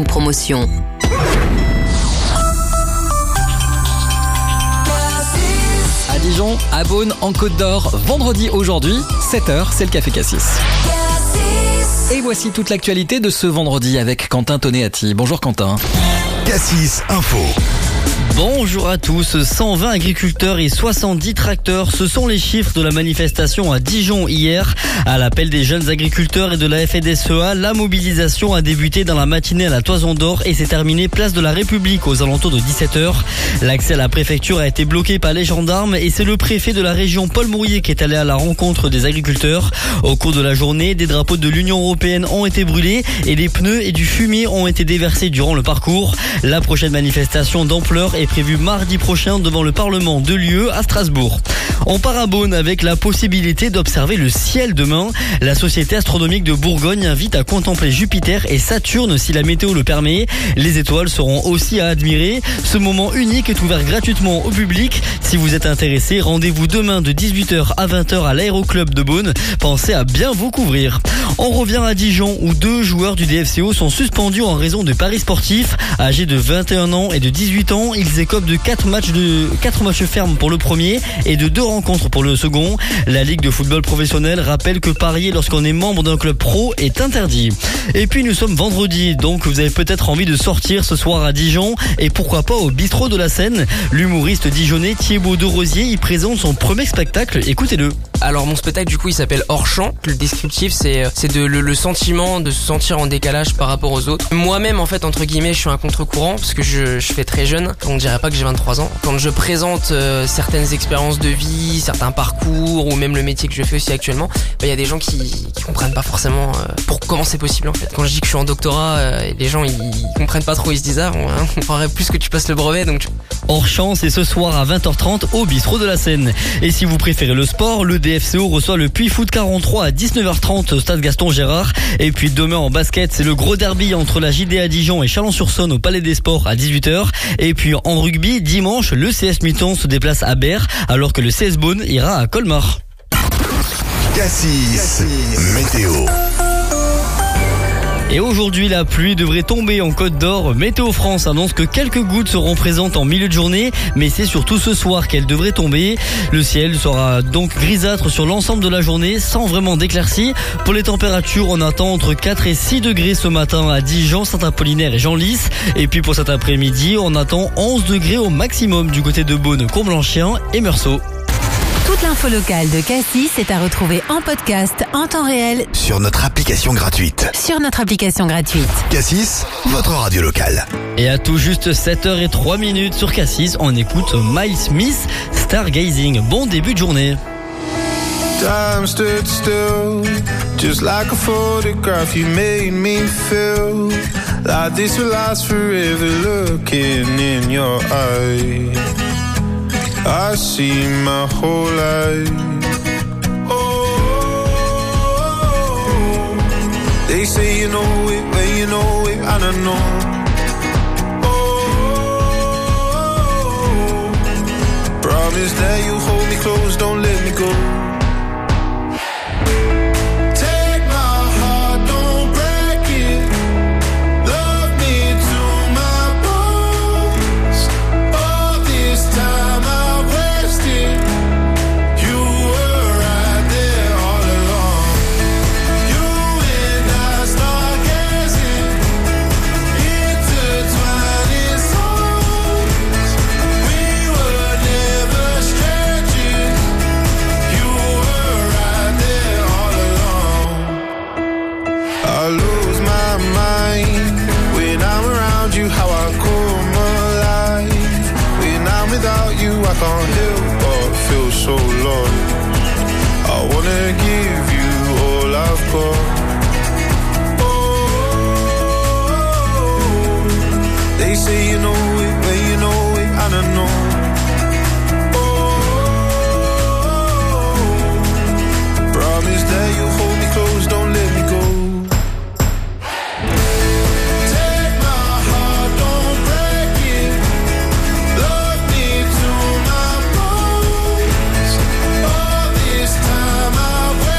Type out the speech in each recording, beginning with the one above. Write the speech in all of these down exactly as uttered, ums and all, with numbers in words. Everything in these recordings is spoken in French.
une promotion. À Dijon, à Beaune, en Côte d'Or, vendredi aujourd'hui, sept heures, c'est le Café Cassis. Et voici toute l'actualité de ce vendredi avec Quentin Toneati. Bonjour Quentin. Cassis Info. Bonjour à tous, cent vingt agriculteurs et soixante-dix tracteurs, ce sont les chiffres de la manifestation à Dijon hier. À l'appel des jeunes agriculteurs et de la F N S E A, la mobilisation a débuté dans la matinée à la Toison d'Or et s'est terminée place de la République aux alentours de dix-sept heures. L'accès à la préfecture a été bloqué par les gendarmes et c'est le préfet de la région Paul Mourier qui est allé à la rencontre des agriculteurs. Au cours de la journée, des drapeaux de l'Union européenne ont été brûlés et des pneus et du fumier ont été déversés durant le parcours. La prochaine manifestation d'ampleur est prévue mardi prochain devant le Parlement de l'U E à Strasbourg. On part à Beaune avec la possibilité d'observer le ciel demain. La Société astronomique de Bourgogne invite à contempler Jupiter et Saturne si la météo le permet. Les étoiles seront aussi à admirer. Ce moment unique est ouvert gratuitement au public. Si vous êtes intéressé, rendez-vous demain de dix-huit heures à vingt heures à l'Aéroclub de Beaune. Pensez à bien vous couvrir. On revient à Dijon où deux joueurs du D F C O sont suspendus en raison de paris sportifs. Âgés de vingt et un ans et de dix-huit ans, ils écopent de quatre matchs de quatre matchs fermes pour le premier et de deux rencontres pour le second. La Ligue de football professionnel rappelle que parier lorsqu'on est membre d'un club pro est interdit. Et puis nous sommes vendredi, donc vous avez peut-être envie de sortir ce soir à Dijon et pourquoi pas au bistrot de la Seine. L'humoriste dijonnais Thibaut de Rosier y présente son premier spectacle, écoutez-le. Alors mon spectacle du coup il s'appelle Hors Champ. Le descriptif c'est c'est de le, le sentiment de se sentir en décalage par rapport aux autres. Moi-même en fait entre guillemets je suis un contre-courant parce que je, je fais très jeune. On dirait pas que j'ai vingt-trois ans. Quand je présente euh, certaines expériences de vie, certains parcours ou même le métier que je fais aussi actuellement, il bah, y a des gens qui, qui comprennent pas forcément euh, pour comment c'est possible en fait. Quand je dis que je suis en doctorat, euh, les gens ils, ils comprennent pas trop, ils se disent ah bon, hein, on croirait plus que tu passes le brevet donc. Hors Champ, c'est ce soir à vingt heures trente au bistrot de la Seine. Et si vous préférez le sport, le D F C O reçoit le Puy Foot quarante-trois à dix-neuf heures trente au stade Gaston Gérard. Et puis demain en basket, c'est le gros derby entre la J D A Dijon et Chalon-sur-Saône au Palais des Sports à dix-huit heures. Et puis en rugby, dimanche, le C S Mutant se déplace à Berre alors que le C S Beaune ira à Colmar. Cassis, Cassis. Météo. Et aujourd'hui, la pluie devrait tomber en Côte d'Or. Météo France annonce que quelques gouttes seront présentes en milieu de journée, mais c'est surtout ce soir qu'elles devraient tomber. Le ciel sera donc grisâtre sur l'ensemble de la journée, sans vraiment d'éclaircies. Pour les températures, on attend entre quatre et six degrés ce matin à Dijon, Saint-Apollinaire et Genlis. Et puis pour cet après-midi, on attend onze degrés au maximum du côté de Beaune, Comblanchien et Meursault. Toute l'info locale de Cassis est à retrouver en podcast en temps réel sur notre application gratuite. Sur notre application gratuite. Cassis, votre radio locale. Et à tout juste sept heures zéro trois minutes sur Cassis, on écoute Miles Smith, Stargazing. Bon début de journée. Time stood still, just like a photograph. You made me feel like this will last forever. Looking in your eyes, I see my whole life. Oh, they say you know it, but you know it, and I know. Oh, promise that you hold me close, don't let me go. I can't help but feel so lost. I wanna give you all I've got. Oh, they say you know it, but you know it, and I know. Oh, promise that you'll hold me close, don't let me go. Time I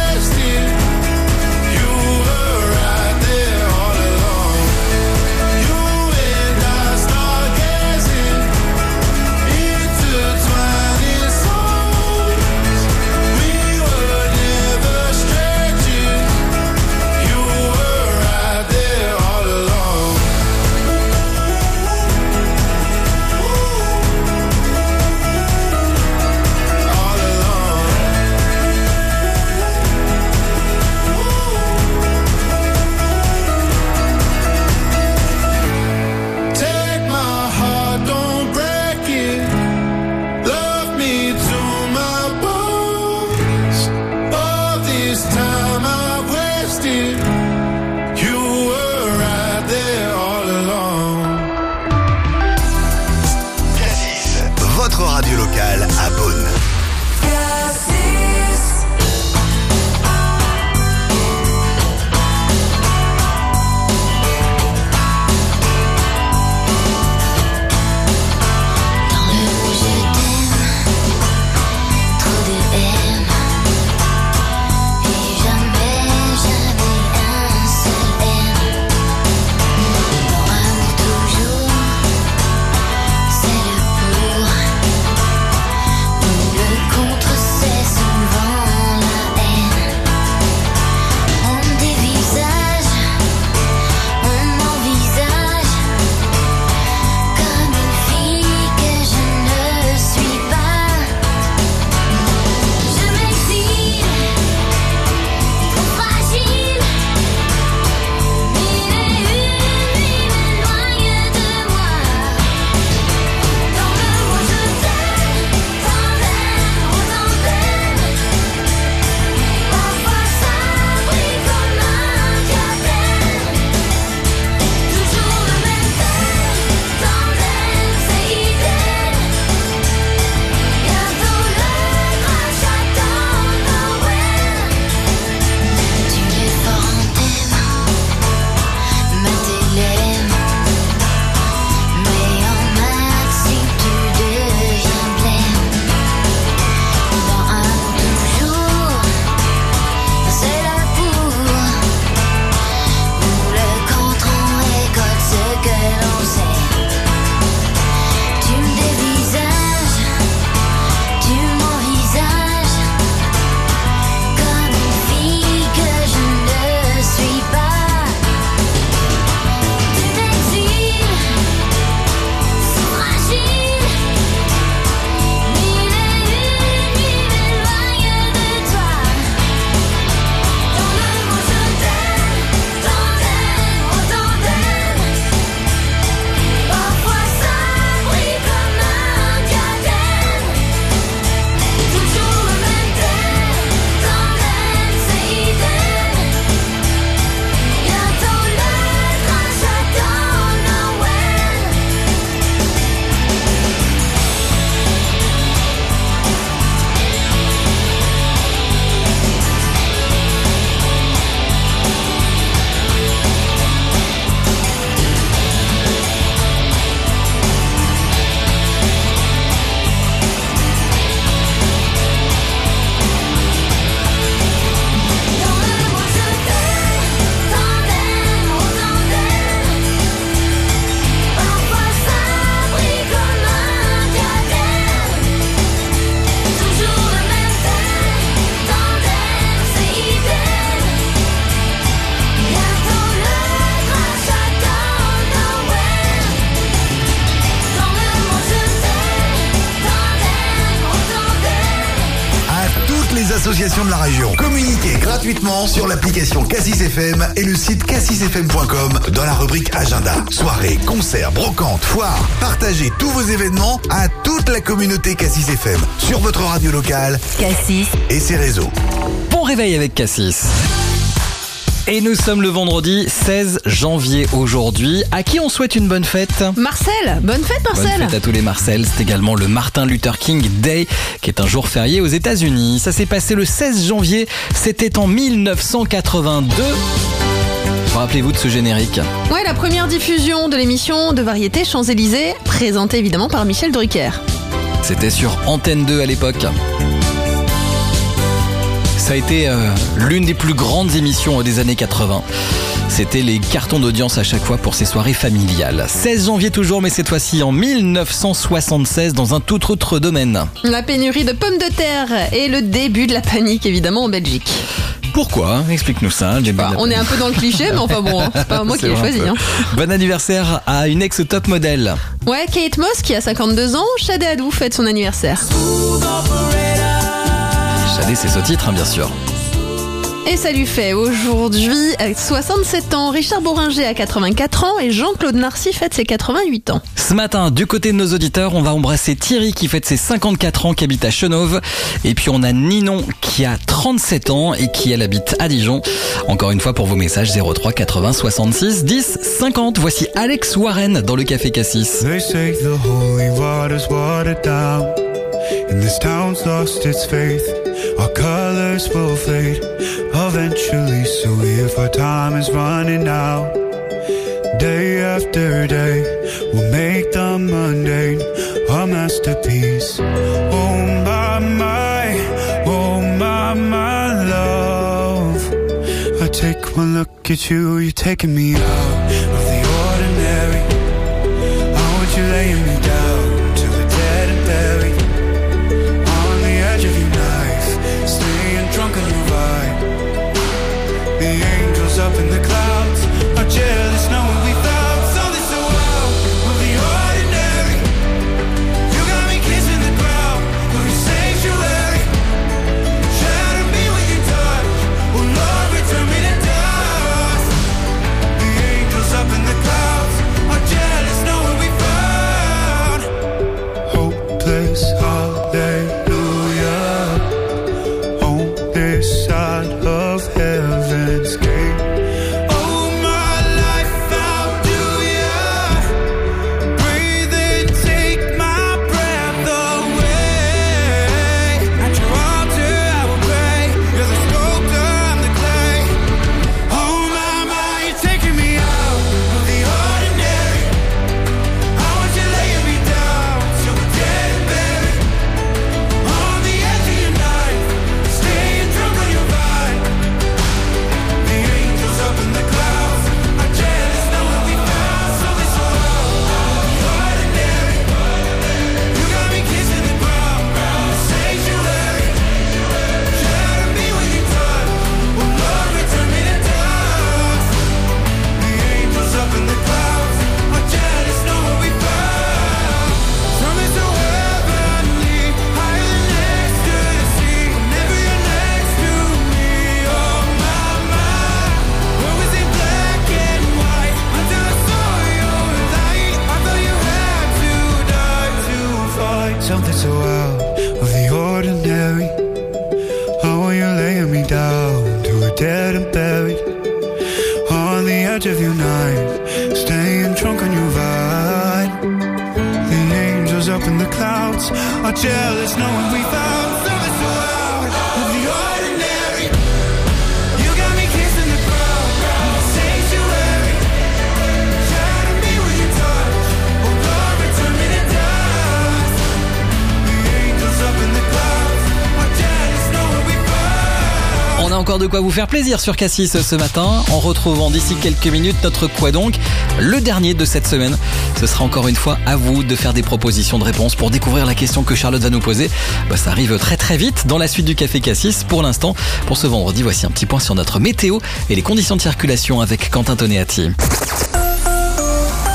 associations de la région. Communiquez gratuitement sur l'application Cassis F M et le site cassis f m point com dans la rubrique Agenda. Soirées, concerts, brocantes, foires. Partagez tous vos événements à toute la communauté Cassis F M sur votre radio locale Cassis et ses réseaux. Bon réveil avec Cassis. Et nous sommes le vendredi seize janvier aujourd'hui. À qui on souhaite une bonne fête ? Marcel, bonne fête Marcel. Bonne fête à tous les Marcel. C'est également le Martin Luther King Day, qui est un jour férié aux États-Unis. Ça s'est passé le seize janvier. C'était en mille neuf cent quatre-vingt-deux. Rappelez-vous de ce générique. Ouais, la première diffusion de l'émission de variété Champs-Élysées, présentée évidemment par Michel Drucker. C'était sur Antenne deux à l'époque. Ça a été euh, l'une des plus grandes émissions des années quatre-vingts. C'était les cartons d'audience à chaque fois pour ces soirées familiales. seize janvier toujours, mais cette fois-ci en mille neuf cent soixante-seize, dans un tout autre domaine. La pénurie de pommes de terre et le début de la panique évidemment en Belgique. Pourquoi ? Explique-nous ça. Bah, on est un peu dans le cliché, mais enfin bon, c'est pas moi qui l'ai choisi. Hein. Bon anniversaire à une ex-top modèle. Ouais, Kate Moss qui a cinquante-deux ans, Shadé Hadou fête son anniversaire. Shadé, c'est ce titre, hein, bien sûr. Et ça lui fait aujourd'hui soixante-sept ans, Richard Boringer a quatre-vingt-quatre ans et Jean-Claude Narcy fête ses quatre-vingt-huit ans. Ce matin, du côté de nos auditeurs, on va embrasser Thierry qui fête ses cinquante-quatre ans, qui habite à Chenauve. Et puis on a Ninon qui a trente-sept ans et qui elle habite à Dijon. Encore une fois pour vos messages zéro trois quatre-vingts soixante-six dix cinquante. Voici Alex Warren dans le Café Cassis. They say the holy water's watered down, and this town's lost its faith. Our colors will fade eventually, so if our time is running out, day after day, we'll make the mundane a masterpiece. Oh my, my, oh my, my love, I take one look at you, you're taking me out of the ordinary. How would you lay me down till we're dead and buried? On the edge of your knife, staying drunk on your vibe. The angels up in the clouds are jealous knowing we found something so out of the ordinary. You got me kissing the ground of your sanctuary. Shatter me with your touch, oh Lord, return me to dust. The angels up in the clouds are jealous knowing we found hopeless hallelujah on this side of heaven's gate. Oh my life, how do ya breathe and take my breath away? At your altar I will pray. You're the sculptor, I'm the clay. Oh my, my, you're taking me out of the ordinary. How would you lay me down till we're dead and buried? On the edge of your knife, staying drunk on your vibe. The angels up in the clouds are jealous knowing we found something so out of the ordinary. You got me kissing the ground, the sanctuary. Shatter me with your touch, oh Lord, return me to dust. The angels up in the clouds are jealous knowing we found something so heavenly, higher than ecstasy. Whenever you're next to me, oh my, my. What was it black and white until I saw your light? I thought you had to die to fight something so out of the ordinary. How are you laying me down to a dead and buried? On the edge of your knife, staying drunk on your vibe. The angels up in the clouds are jealous knowing we found something so out of the ordinary. You got me kissing the ground, the sanctuary. Shatter me with your touch, oh Lord, return me to dust. The angels up in the clouds are jealous knowing we found. On a encore de quoi vous faire plaisir sur Cassis ce matin, en retrouvant d'ici quelques minutes notre Quoi donc, le dernier de cette semaine. Ce sera encore une fois à vous de faire des propositions de réponses pour découvrir la question que Charlotte va nous poser. Bah, ça arrive très très vite dans la suite du Café Cassis. Pour l'instant, pour ce vendredi, voici un petit point sur notre météo et les conditions de circulation avec Quentin Toneatti.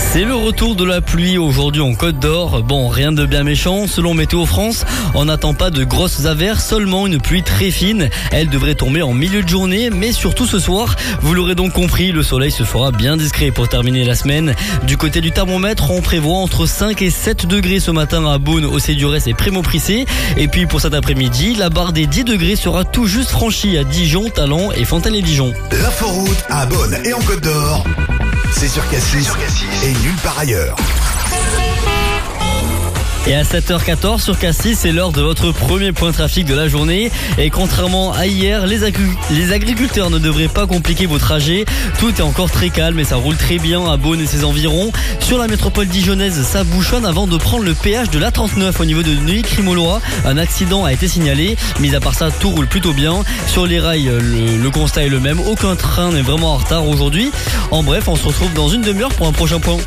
C'est le retour de la pluie aujourd'hui en Côte d'Or. Bon, rien de bien méchant. Selon Météo France, on n'attend pas de grosses averses, seulement une pluie très fine. Elle devrait tomber en milieu de journée, mais surtout ce soir. Vous l'aurez donc compris, le soleil se fera bien discret pour terminer la semaine. Du côté du thermomètre, on prévoit entre cinq et sept degrés ce matin à Beaune, au Cédurès et Prémoprissé. Et puis pour cet après-midi, la barre des dix degrés sera tout juste franchie à Dijon, Talent et Fontaine-les-Dijon. L'inforoute à Beaune et en Côte d'Or, c'est sur Cassis et nulle part ailleurs. Et à sept heures quatorze sur Cassis, c'est l'heure de votre premier point trafic de la journée. Et contrairement à hier, les, agri- les agriculteurs ne devraient pas compliquer vos trajets. Tout est encore très calme et ça roule très bien à Beaune et ses environs. Sur la métropole dijonnaise, ça bouchonne avant de prendre le péage de l'A trente-neuf au niveau de Neuilly-Crimolois. Un accident a été signalé. Mis à part ça, tout roule plutôt bien. Sur les rails, le, le constat est le même. Aucun train n'est vraiment en retard aujourd'hui. En bref, on se retrouve dans une demi-heure pour un prochain point.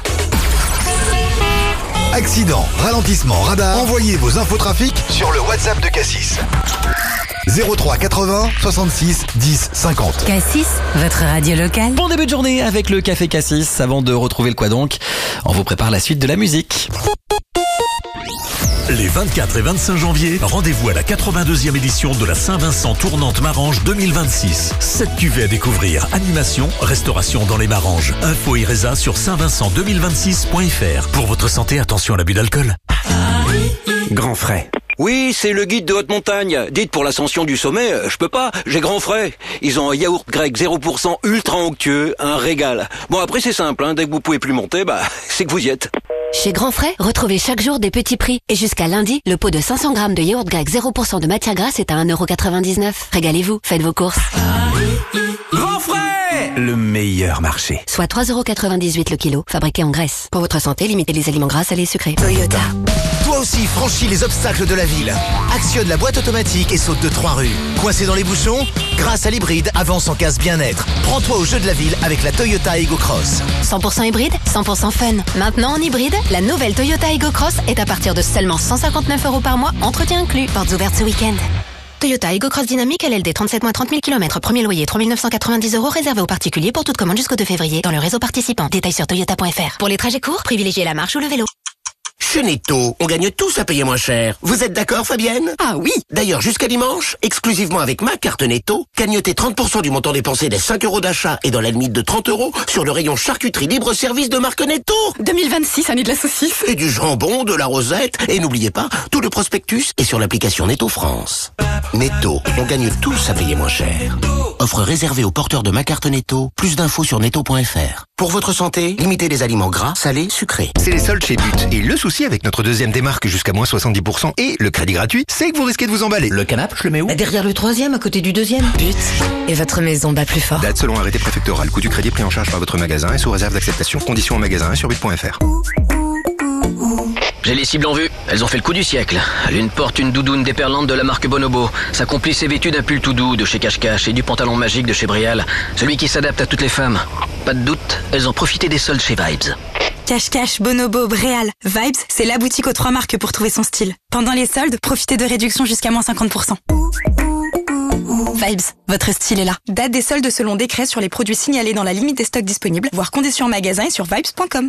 Accident, ralentissement, radar, envoyez vos infotrafics sur le WhatsApp de Cassis. zéro trois quatre-vingts soixante-six dix cinquante. Cassis, votre radio locale. Bon début de journée avec le Café Cassis. Avant de retrouver le quoi donc, on vous prépare la suite de la musique. Les vingt-quatre et vingt-cinq janvier, rendez-vous à la quatre-vingt-deuxième édition de la Saint-Vincent Tournante Marange deux mille vingt-six. Sept cuvées à découvrir, animation, restauration dans les Maranges. Info et résa sur saint vincent deux mille vingt-six point f r. Pour votre santé, attention à l'abus d'alcool. Grand frais. Oui, c'est le guide de haute montagne. Dites pour l'ascension du sommet, euh, je peux pas, j'ai grand frais. Ils ont un yaourt grec zéro pour cent ultra onctueux, un régal. Bon après c'est simple, hein, dès que vous pouvez plus monter, bah c'est que vous y êtes. Chez Grand Frais, retrouvez chaque jour des petits prix. Et jusqu'à lundi, le pot de cinq cents grammes de yaourt grec zéro pour cent de matière grasse est à un euro quatre-vingt-dix-neuf. Régalez-vous, faites vos courses. Grand frais, le meilleur marché. Soit trois euros quatre-vingt-dix-huit le kilo, fabriqué en Grèce. Pour votre santé, limitez les aliments gras, salés et sucrés. Toyota. Toi aussi, franchis les obstacles de la ville. Actionne la boîte automatique et saute de trois rues. Coincé dans les bouchons? Grâce à l'hybride, avance en casse bien-être. Prends-toi au jeu de la ville avec la Toyota Ego Cross. cent pour cent hybride, cent pour cent fun. Maintenant en hybride, la nouvelle Toyota Ego Cross est à partir de seulement cent cinquante-neuf euros par mois, entretien inclus. Portes ouvertes ce week-end. Toyota Ego Cross Dynamique L L D trente-sept mois trente mille kilomètres. Premier loyer trois mille neuf cent quatre-vingt-dix euros réservé aux particuliers pour toute commande jusqu'au deux février dans le réseau participant. Détails sur toyota point f r. Pour les trajets courts, privilégiez la marche ou le vélo. Chez Netto, on gagne tous à payer moins cher. Vous êtes d'accord, Fabienne? Ah oui. D'ailleurs, jusqu'à dimanche, exclusivement avec ma carte Netto, cagnotez trente pour cent du montant dépensé des cinq euros d'achat et dans la limite de trente euros sur le rayon charcuterie libre-service de marque Netto. deux mille vingt-six, année de la saucisse. Et du jambon, de la rosette. Et n'oubliez pas, tout le prospectus est sur l'application Netto France. Netto, on gagne tous à payer moins cher. Offre réservée aux porteurs de ma carte Netto. Plus d'infos sur netto point f r. Pour votre santé, limitez les aliments gras, salés, sucrés. C'est les soldes chez But. Et le souci avec notre deuxième démarque jusqu'à moins soixante-dix pour cent et le crédit gratuit, c'est que vous risquez de vous emballer. Le canapé, je le mets où? Derrière le troisième, à côté du deuxième. But. Et votre maison bat plus fort. Date selon arrêté préfectoral. Coût du crédit pris en charge par votre magasin et sous réserve d'acceptation. Conditions en magasin et sur but point f r. J'ai les cibles en vue. Elles ont fait le coup du siècle. L'une porte une doudoune déperlante de la marque Bonobo. Sa complice est vêtue d'un pull tout doux de chez Cache-Cache et du pantalon magique de chez Brial. Celui qui s'adapte à toutes les femmes. Pas de doute, elles ont profité des soldes chez Vibes. Cache-Cache, Bonobo, Bréal, Vibes, c'est la boutique aux trois marques pour trouver son style. Pendant les soldes, profitez de réductions jusqu'à moins cinquante pour cent. Vibes, votre style est là. Date des soldes selon décret sur les produits signalés dans la limite des stocks disponibles, voire conditions en magasin et sur vibes point com.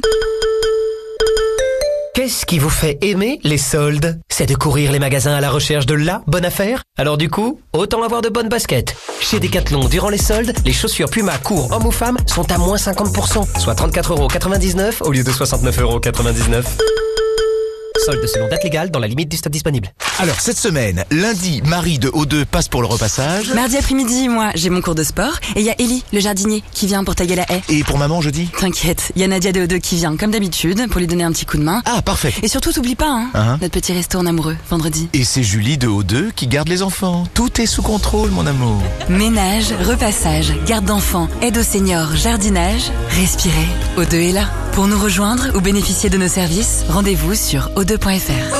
Qu'est-ce qui vous fait aimer les soldes? C'est de courir les magasins à la recherche de la bonne affaire? Alors du coup, autant avoir de bonnes baskets. Chez Decathlon, durant les soldes, les chaussures Puma court homme ou femme sont à moins cinquante pour cent, soit trente-quatre euros quatre-vingt-dix-neuf au lieu de soixante-neuf euros quatre-vingt-dix-neuf. Solde selon date légale dans la limite du stock disponible. Alors cette semaine, lundi, Marie de O deux passe pour le repassage. Mardi après-midi, moi, j'ai mon cours de sport. Et il y a Ellie, le jardinier, qui vient pour taguer la haie. Et pour maman jeudi? T'inquiète, il y a Nadia de O deux qui vient, comme d'habitude, pour lui donner un petit coup de main. Ah, parfait. Et surtout, t'oublies pas, hein, uh-huh. notre petit resto en amoureux, vendredi. Et c'est Julie de O deux qui garde les enfants. Tout est sous contrôle, mon amour. Ménage, repassage, garde d'enfants, aide aux seniors, jardinage, respirez. O deux est là. Pour nous rejoindre ou bénéficier de nos services, rendez-vous sur o deux point f r.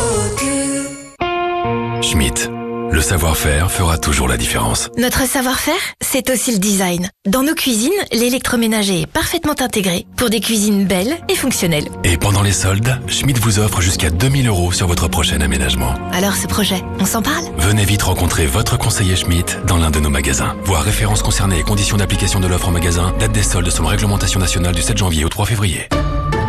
Schmitt, le savoir-faire fera toujours la différence. Notre savoir-faire, c'est aussi le design. Dans nos cuisines, l'électroménager est parfaitement intégré pour des cuisines belles et fonctionnelles. Et pendant les soldes, Schmitt vous offre jusqu'à deux mille euros sur votre prochain aménagement. Alors ce projet, on s'en parle? Venez vite rencontrer votre conseiller Schmitt dans l'un de nos magasins. Voir références concernées et conditions d'application de l'offre en magasin, date des soldes selon réglementation nationale du sept janvier au trois février.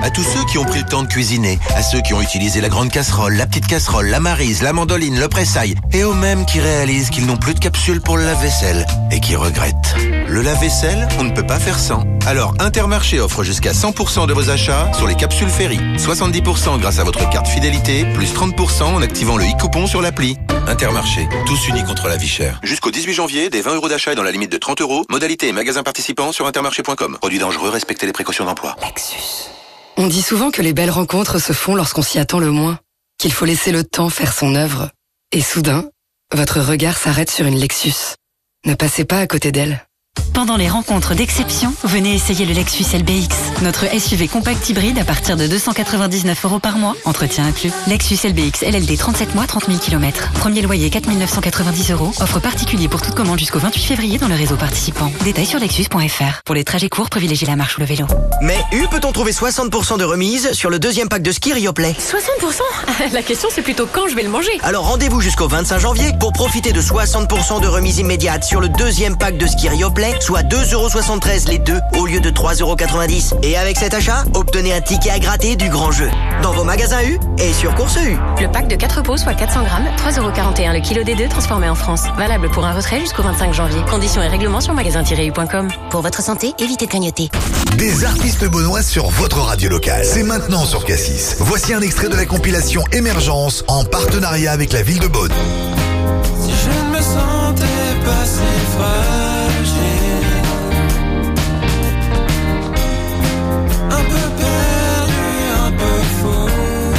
À tous ceux qui ont pris le temps de cuisiner, à ceux qui ont utilisé la grande casserole, la petite casserole, la maryse, la mandoline, le pressail, et aux mêmes qui réalisent qu'ils n'ont plus de capsule pour le lave-vaisselle et qui regrettent. Le lave-vaisselle, on ne peut pas faire sans. Alors Intermarché offre jusqu'à cent pour cent de vos achats sur les capsules Ferry. soixante-dix pour cent grâce à votre carte fidélité, plus trente pour cent en activant le e-coupon sur l'appli. Intermarché, tous unis contre la vie chère. Jusqu'au dix-huit janvier, des vingt euros d'achat et dans la limite de trente euros. Modalité et magasins participants sur intermarché point com. Produit dangereux, respectez les précautions d'emploi. Lexus. On dit souvent que les belles rencontres se font lorsqu'on s'y attend le moins, qu'il faut laisser le temps faire son œuvre. Et soudain, votre regard s'arrête sur une Lexus. Ne passez pas à côté d'elle. Pendant les rencontres d'exception, venez essayer le Lexus L B X, notre S U V compact hybride à partir de deux cent quatre-vingt-dix-neuf euros par mois, entretien inclus. Lexus L B X L L D trente-sept mois, trente mille kilomètres. Premier loyer quatre mille neuf cent quatre-vingt-dix euros. Offre particulier pour toute commande jusqu'au vingt-huit février dans le réseau participant. Détails sur lexus point f r. Pour les trajets courts, privilégiez la marche ou le vélo. Mais U peut-on trouver soixante pour cent de remise sur le deuxième pack de ski Rioplay? soixante pour cent? La question c'est plutôt quand je vais le manger. Alors rendez-vous jusqu'au vingt-cinq janvier pour profiter de soixante pour cent de remise immédiate sur le deuxième pack de ski Rioplay, soit deux euros soixante-treize les deux au lieu de trois euros quatre-vingt-dix. Et avec cet achat, obtenez un ticket à gratter du grand jeu. Dans vos magasins U et sur Course U. Le pack de quatre pots, soit quatre cents grammes, trois euros quarante et un le kilo des deux transformé en France. Valable pour un retrait jusqu'au vingt-cinq janvier. Conditions et règlements sur magasin tiret u point com. Pour votre santé, évitez de clignoter. Des artistes beaunois sur votre radio locale. C'est maintenant sur Cassis. Voici un extrait de la compilation Émergence en partenariat avec la ville de Beaune. Si je ne me sentais pas si fragile, un peu perdu, un peu fou,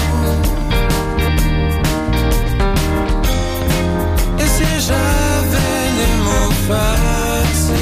et si j'avais les mots faciles,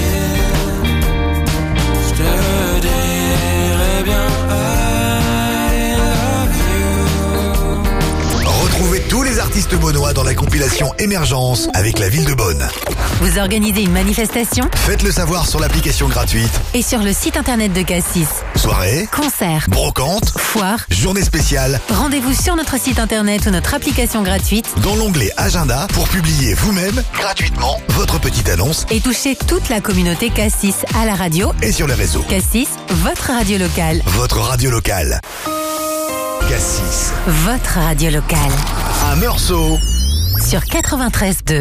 je te dirais bien I love you. Retrouvez tous les artistes beaunois dans la compilation Émergence avec la ville de Beaune. Vous organisez une manifestation? Faites-le savoir sur l'application gratuite Et sur le site internet de Cassis. Soirée, Concert, brocante, foire, journée spéciale. Rendez-vous sur notre site internet ou notre application gratuite Dans l'onglet Agenda pour publier vous-même gratuitement votre petite annonce et toucher toute la communauté Cassis à la radio et sur les réseaux. Cassis, votre radio locale. Votre radio locale. Cassis. Votre radio locale. À Meursault. Sur quatre-vingt-treize deux.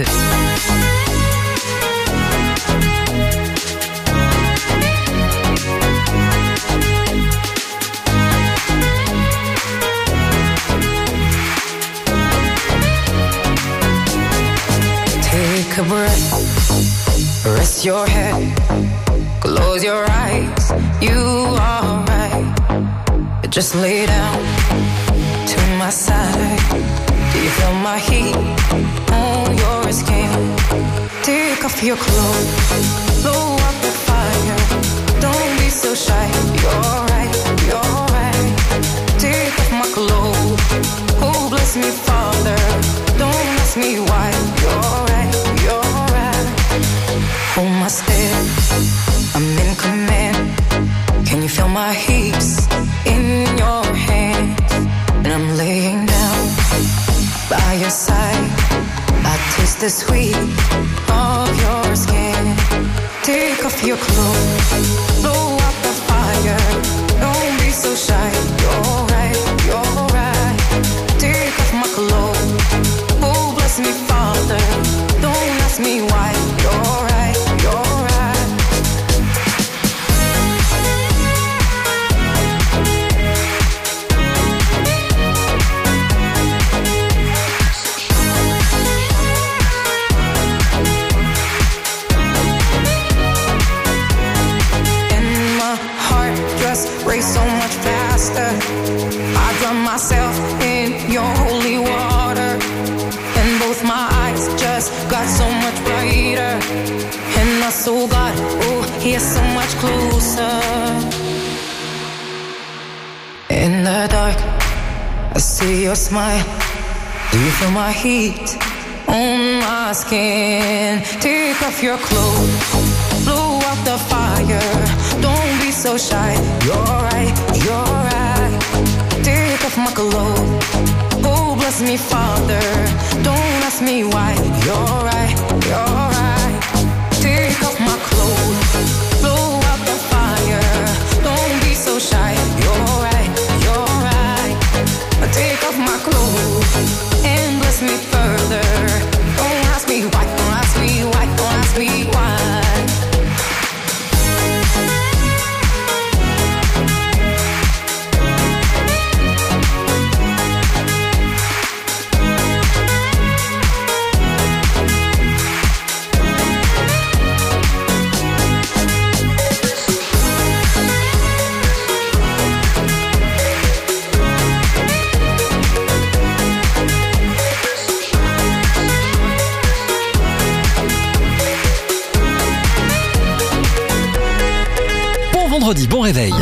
Take a breath, rest your head, close your eyes, you are right. Just lay down to my side. Do you feel my heat on your skin? Take off your clothes, blow up the fire. Don't be so shy, you're right, you're right. Take off my clothes, oh bless me Father. Don't ask me why, you're right, you're right. Hold my step, I'm in command. Can you feel my hips in your hands? And I'm laying down by your side. I taste the sweet of your skin. Take off your clothes, blow up the fire. Don't be so shy, you're right, you're right. Take off my clothes, oh bless me Father. Don't ask me why, you're right, you're right. Race so much faster. I drown myself in your holy water, and both my eyes just got so much brighter. And my soul got, oh, here so much closer. In the dark, I see your smile. Do you feel my heat on my skin? Take off your clothes, blow up the fire. Don't be so shy, you're right, you're right. Take off my clothes, oh bless me Father. Don't ask me why, you're right, you're right. Take off my clothes, blow up the fire. Don't be so shy, you're right, me further. Don't ask me why, don't ask me why, don't ask me why. Vendredi, bon réveil.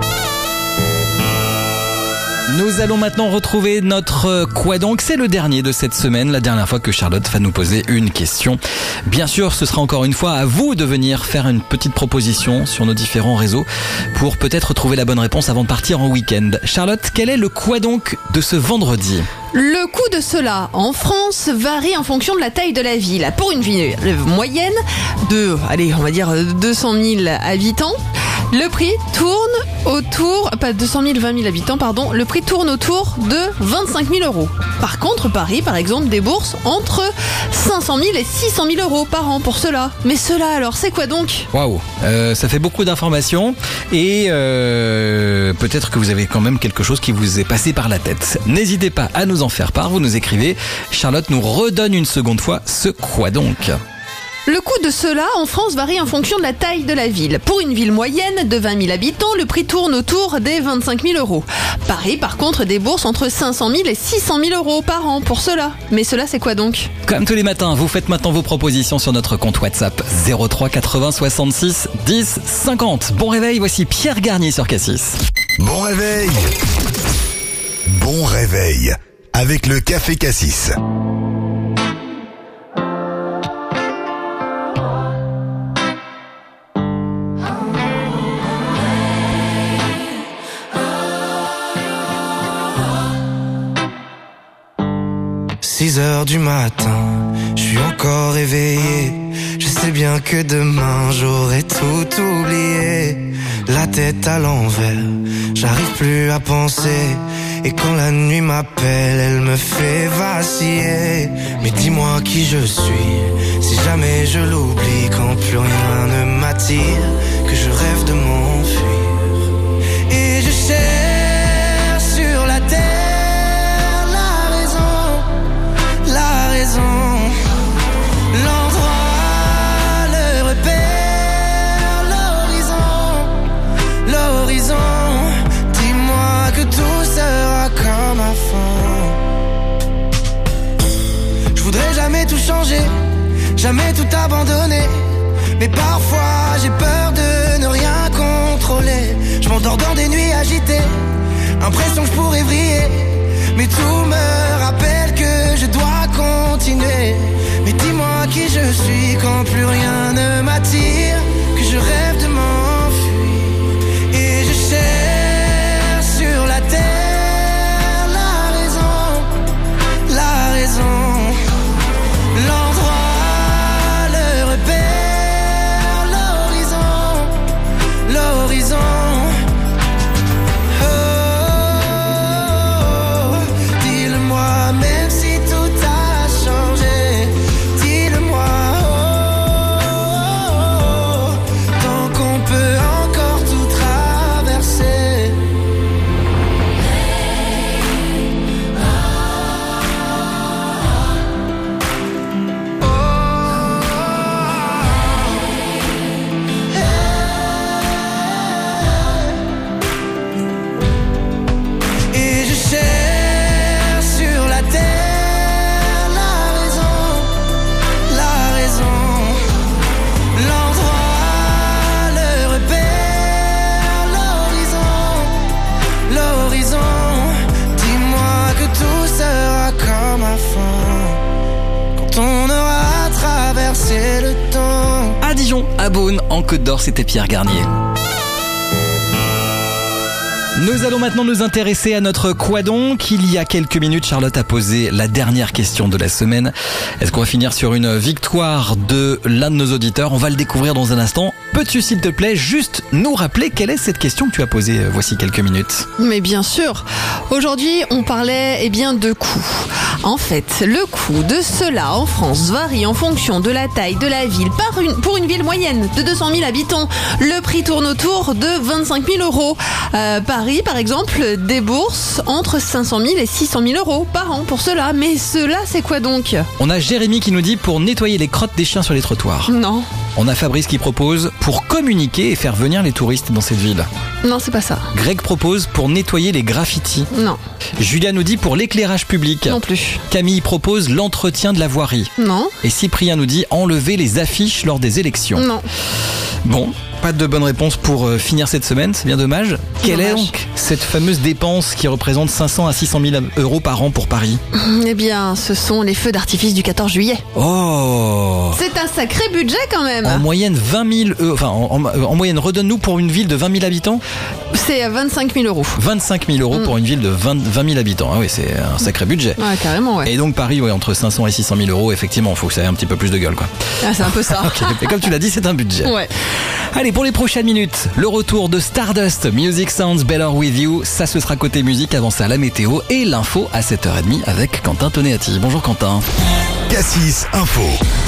Nous allons maintenant retrouver notre quoi donc. C'est le dernier de cette semaine, la dernière fois que Charlotte va nous poser une question. Bien sûr, ce sera encore une fois à vous de venir faire une petite proposition sur nos différents réseaux pour peut-être trouver la bonne réponse avant de partir en week-end. Charlotte, quel est le quoi donc de ce vendredi ? Le coût de cela en France varie en fonction de la taille de la ville. Pour une ville moyenne de, allez, on va dire deux cent mille habitants, le prix tourne autour, pas deux cent mille, vingt mille habitants, pardon, le prix tourne autour de vingt-cinq mille euros. Par contre, Paris, par exemple, débourse entre cinq cent mille et six cent mille euros par an pour cela. Mais cela, alors, c'est quoi donc ? Waouh, euh, ça fait beaucoup d'informations et euh, peut-être que vous avez quand même quelque chose qui vous est passé par la tête. N'hésitez pas à nous en faire part, vous nous écrivez. Charlotte nous redonne une seconde fois ce quoi donc. Le coût de cela en France varie en fonction de la taille de la ville. Pour une ville moyenne de vingt mille habitants, le prix tourne autour des vingt-cinq mille euros. Paris, par contre, débourse entre cinq cent mille et six cent mille euros par an pour cela. Mais cela, c'est quoi donc ? Comme tous les matins, vous faites maintenant vos propositions sur notre compte WhatsApp zéro trois quatre-vingts soixante-six dix cinquante. Bon réveil, voici Pierre Garnier sur Cassis. Bon réveil. Bon réveil. Avec le Café Cassis. six heures du matin, je suis encore éveillé. Je sais bien que demain j'aurai tout oublié. La tête à l'envers, j'arrive plus à penser. Et quand la nuit m'appelle, elle me fait vaciller. Mais dis-moi qui je suis, si jamais je l'oublie. Quand plus rien ne m'attire, que je rêve de m'enfuir. Et je cherche sur la terre l'endroit, le repère, l'horizon, l'horizon. Dis-moi que tout sera comme avant. Je voudrais jamais tout changer, jamais tout abandonner. Mais parfois j'ai peur de ne rien contrôler. Je m'endors dans des nuits agitées, impression que je pourrais briller. Mais tout me rappelle que je dois continuer. Mais dis-moi qui je suis quand plus rien ne m'attire, que je rêve de m'enfuir. Et je cherche sur la terre la raison, la raison. L'endroit, le repère, l'horizon, l'horizon. À Dijon, à Beaune, en Côte d'Or, c'était Pierre Garnier. Nous allons maintenant nous intéresser à notre quoi donc. Il y a quelques minutes, Charlotte a posé la dernière question de la semaine. Est-ce qu'on va finir sur une victoire de l'un de nos auditeurs ? On va le découvrir dans un instant. Peux-tu, s'il te plaît, juste nous rappeler quelle est cette question que tu as posée voici quelques minutes ? Mais bien sûr. Aujourd'hui, on parlait eh bien de coûts. En fait, le coût de cela en France varie en fonction de la taille de la ville. Par une, pour une ville moyenne de deux cent mille habitants, le prix tourne autour de vingt-cinq mille euros. Euh, Paris, par exemple, débourse entre cinq cent mille et six cent mille euros par an pour cela. Mais cela, c'est quoi donc ? On a Jérémy qui nous dit pour nettoyer les crottes des chiens sur les trottoirs. Non. On a Fabrice qui propose pour communiquer et faire venir les touristes dans cette ville. Non, c'est pas ça. Greg propose pour nettoyer les graffitis. Non. Julia nous dit pour l'éclairage public. Non plus. Camille propose l'entretien de la voirie. Non. Et Cyprien nous dit enlever les affiches lors des élections. Non. Bon, pas de bonne réponse pour euh, finir cette semaine, c'est bien dommage. Quelle Dommage. est donc cette fameuse dépense qui représente cinq cents à six cent mille euros par an pour Paris ? Eh bien, ce sont les feux d'artifice du quatorze juillet. Oh ! C'est un sacré budget quand même. En moyenne vingt mille euros, enfin en, en, en moyenne, redonne-nous pour une ville de vingt mille habitants ? C'est vingt-cinq mille euros. vingt-cinq mille euros Mm. pour une ville de vingt mille habitants. Ah oui, c'est un sacré budget. Ouais, carrément, ouais. Et donc Paris, ouais, entre cinq cents et six cent mille euros, effectivement, il faut que ça ait un petit peu plus de gueule, quoi. Ah, c'est un peu ça. Ok, mais comme tu l'as dit, c'est un budget. Ouais. Allez, pour les prochaines minutes, le retour de Stardust, Music Sounds Better With You. Ça, ce sera côté musique. Avant ça, la météo et l'info à sept heures trente avec Quentin Toneati. Bonjour Quentin. Cassis Info.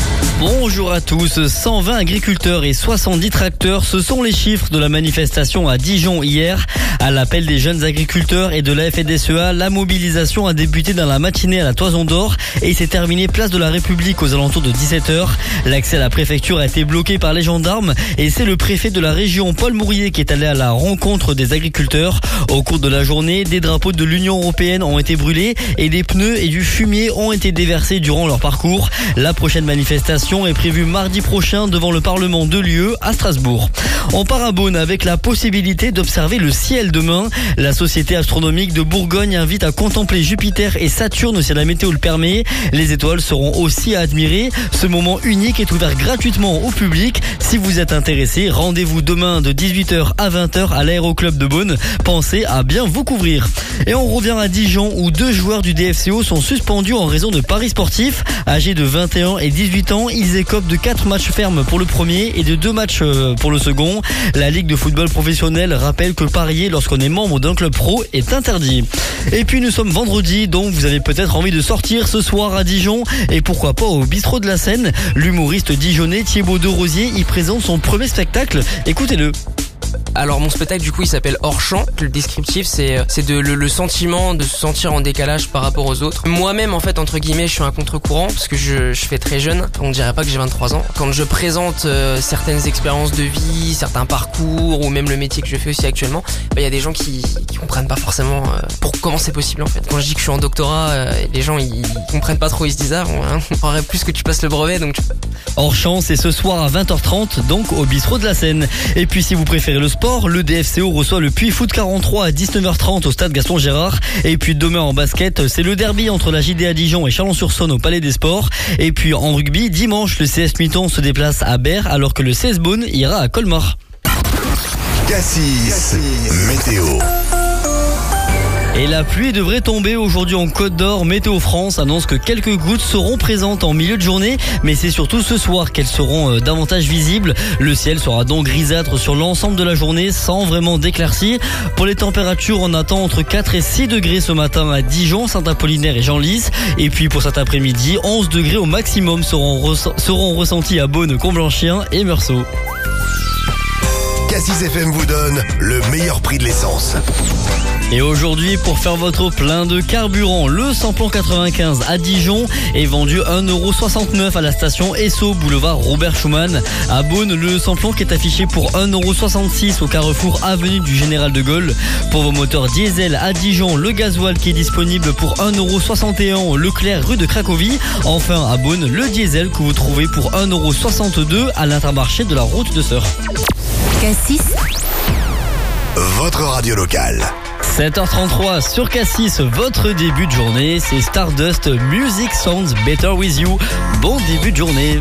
Bonjour à tous, cent vingt agriculteurs et soixante-dix tracteurs, ce sont les chiffres de la manifestation à Dijon hier. À l'appel des jeunes agriculteurs et de la F D S E A, la mobilisation a débuté dans la matinée à la Toison d'Or et s'est terminée place de la République aux alentours de dix-sept heures. L'accès à la préfecture a été bloqué par les gendarmes et c'est le préfet de la région, Paul Mourier, qui est allé à la rencontre des agriculteurs. Au cours de la journée, des drapeaux de l'Union européenne ont été brûlés et des pneus et du fumier ont été déversés durant leur parcours. La prochaine manifestation est prévue mardi prochain devant le Parlement de l'U E à Strasbourg. On part à Beaune avec la possibilité d'observer le ciel demain. La Société astronomique de Bourgogne invite à contempler Jupiter et Saturne si la météo le permet. Les étoiles seront aussi à admirer. Ce moment unique est ouvert gratuitement au public. Si vous êtes intéressé, rendez-vous demain de dix-huit heures à vingt heures à l'Aéroclub de Beaune. Pensez à bien vous couvrir. Et on revient à Dijon où deux joueurs du D F C O sont suspendus en raison de paris sportifs. Âgés de vingt et un et dix-huit ans, ils écopent de quatre matchs fermes pour le premier et de deux matchs pour le second. La Ligue de football professionnel rappelle que parier lorsqu'on est membre d'un club pro est interdit. Et puis nous sommes vendredi, donc vous avez peut-être envie de sortir ce soir à Dijon et pourquoi pas au bistrot de la Seine. L'humoriste dijonnais Thibaut de Rosier y présente son premier spectacle. Écoutez-le. Alors mon spectacle du coup il s'appelle Hors Champ. Le descriptif c'est c'est de le, le sentiment de se sentir en décalage par rapport aux autres. Moi-même en fait entre guillemets je suis un contre-courant parce que je, je fais très jeune. On dirait pas que j'ai vingt-trois ans. Quand je présente euh, certaines expériences de vie, certains parcours ou même le métier que je fais aussi actuellement, il bah, y a des gens qui, qui comprennent pas forcément euh, pour comment c'est possible en fait. Quand je dis que je suis en doctorat, euh, les gens ils, ils comprennent pas trop, ils se disent ah bon, hein, on croirait plus que tu passes le brevet donc. Tu... Hors Champ c'est ce soir à vingt heures trente donc au bistrot de la Seine. Et puis si vous préférez le sport, le D F C O reçoit le Puy Foot quarante-trois à dix-neuf heures trente au stade Gaston Gérard. Et puis demain en basket, c'est le derby entre la J D A Dijon et Chalon-sur-Saône au Palais des Sports. Et puis en rugby, dimanche, le C S Muton se déplace à Berre alors que le C S Beaune ira à Colmar. Cassis, météo. Et la pluie devrait tomber aujourd'hui en Côte d'Or. Météo France annonce que quelques gouttes seront présentes en milieu de journée, mais c'est surtout ce soir qu'elles seront davantage visibles. Le ciel sera donc grisâtre sur l'ensemble de la journée sans vraiment d'éclaircies. Pour les températures, on attend entre quatre et six degrés ce matin à Dijon, Saint-Apollinaire et Genlis. Et puis pour cet après-midi, onze degrés au maximum seront, res- seront ressentis à Beaune, Comblanchien et Meursault. Cassis F M vous donne le meilleur prix de l'essence. Et aujourd'hui, pour faire votre plein de carburant, le samplon quatre-vingt-quinze à Dijon est vendu un euro soixante-neuf à la station Esso, boulevard Robert Schumann. À Beaune, le samplon qui est affiché pour un euro soixante-six au carrefour avenue du Général de Gaulle. Pour vos moteurs diesel à Dijon, le gasoil qui est disponible pour un euro soixante et un au Leclerc rue de Cracovie. Enfin, à Beaune, le diesel que vous trouvez pour un euro soixante-deux à l'Intermarché de la route de Sœur. Cassis, votre radio locale. sept heures trente-trois sur Cassis, votre début de journée, c'est Stardust, Music Sounds Better With You. Bon début de journée.